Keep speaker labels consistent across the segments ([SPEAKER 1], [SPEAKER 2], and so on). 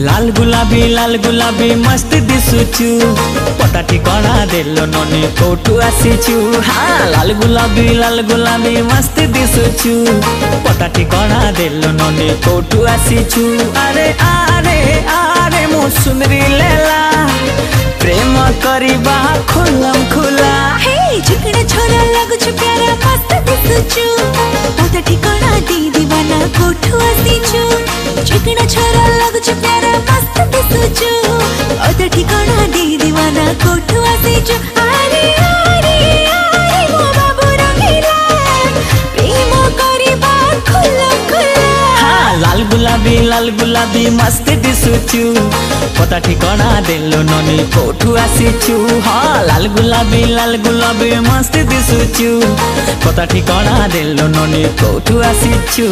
[SPEAKER 1] लाल गुलाबी मस्त दिसुचु पता ठिकाना देलो ननी कोठु आसीचु। हाँ लाल गुलाबी मस्त दिसुचु पता ठिकाना देलो ननी कोठु आसीचु। अरे आरे आरे मु सुंदरी लेला प्रेम करिबा खुलम खुला।
[SPEAKER 2] हे चिकना छोरा लगुछु प्यारा मस्त दिसुचु पता ठिकाना दी दीवाना कोठु आसीचु। चिकना छोरा लगुछु प्यारा मस्त दिसुचु पता ठिकाना दी दीवाना कोठु आसीचु। अरे अरे अरे मो बाबू रंगीला प्रेम करिबा खुलम खुला।
[SPEAKER 1] हाँ लाल गुलाबी मस्त दिसुचु पता ठिकाना देलो ननी कोठु आसीचु। हाँ लाल गुलाबी मस्त दिसुचु पता ठिकाना देलो ननी कोठु आसीचु।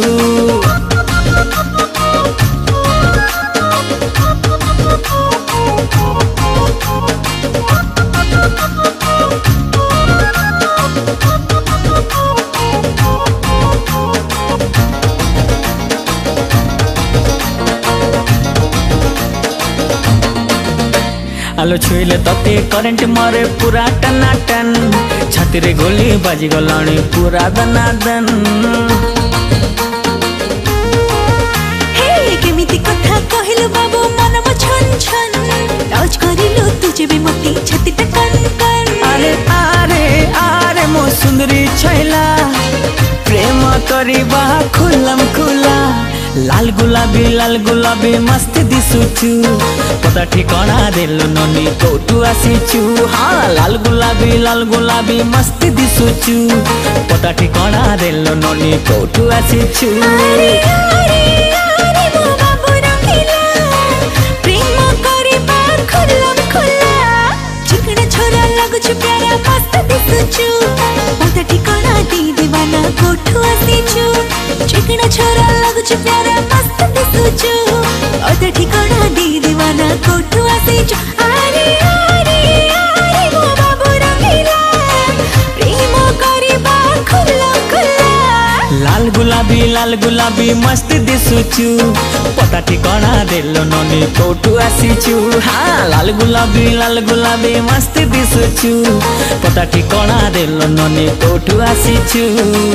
[SPEAKER 1] आलो छुईले तते करेंट मारे पूरा टनाटन छाती रे गोली बाजी गलाणी पूरा दनादन।
[SPEAKER 2] हे केमिति कथा कहिलु बाबू मन म छन छन टच करिलु तुझे भी मती छाती त कन कन।
[SPEAKER 1] अरे आरे आरे मो सुंदरी छैला प्रेम करिबा खुलम खुला। लाल गुलाबी मस्त दिसुचु पता ठिकाना देलो ननी कोठु आसीचु। हाँ लाल गुलाबी मस्त दिसुचु पता ठिकाना देलो ननी कोठु आसीचु।
[SPEAKER 2] अरे अरे अरे मो बाबू रंगीला प्रेम करिबा खुलम खुला। चिकना छोरा लगुछु प्यारा मस्त दिसुचु पता ठिकाना दी दीवाना कोठु आसीचु। चिकना छोरा लगुछु प्यारा मस्त दिसुचु पता ठिकाना दी दीवाना कोठु आसीचु। अरे अरे अरे मो बाबू रंगीला प्रेम करिबा खुलम खुला।
[SPEAKER 1] लाल गुलाबी मस्त दिसुचु पता ठिकाना देलो ननी कोठु आसीचु। हाँ लाल गुलाबी मस्त दिसुचु पता ठिकाना देलो ननी कोठु आसीचु।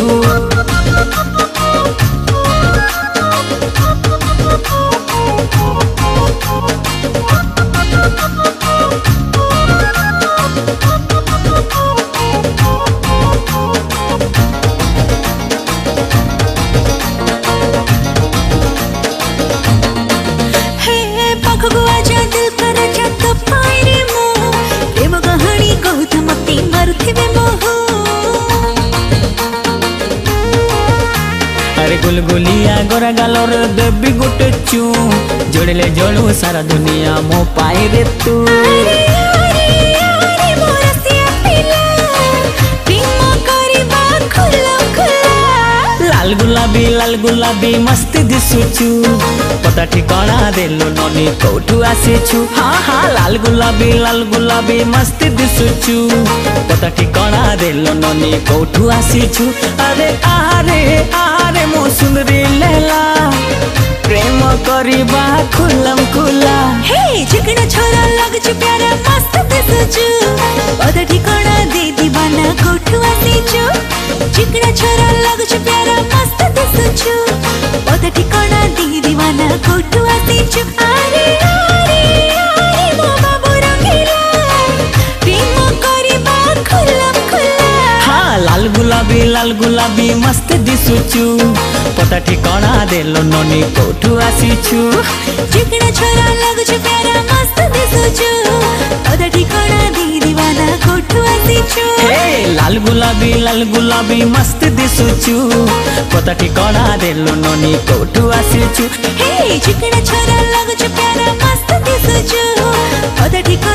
[SPEAKER 1] अरे गुलगुलिया गोरा गालोर देवी गोटे चू जोड़ले जोड़ू सारा दुनिया मो पाए रे तू। लाल गुलाबी मस्त दिसुचु पता ठिकाना देलो ननी कोठु आसीचु। हाँ हाँ लाल गुलाबी मस्त दिसुचु पता ठिकाना देलो ननी कोठु आसीचु। अरे आरे आरे मो सुंदरी लेला प्रेम करिबा खुलम खुला।
[SPEAKER 2] हे चिकना छोरा लगुछु प्यारा मस्त दिसुचु पता ठिकाना दे दीवाना कोठु आसीचु। चिकना छोरा लगुछु प्यारा मस्त दिसुचु पता ठिकाना दे दीवाना कोठु आसीचु। अरे अरे अरे मो बाबू रंगीला प्रेम करिबा खुलम खुला।
[SPEAKER 1] हाँ लाल गुलाबी मस्त दिसुचु पता ठिकाना देलो ननी कोठु आसीचु।
[SPEAKER 2] चिकना छोरा लगुछु प्यारा मस्त दिसुचु पता ठिकाना दे दीवाना कोठु आसीचु।
[SPEAKER 1] हे लाल गुलाबी मस्त दिसुचु पता ठिकाना देलो ननी कोठु आसीचु।
[SPEAKER 2] हे चिकना छोरा लगुछु प्यारा मस्त दिसुचु पता ठिकाना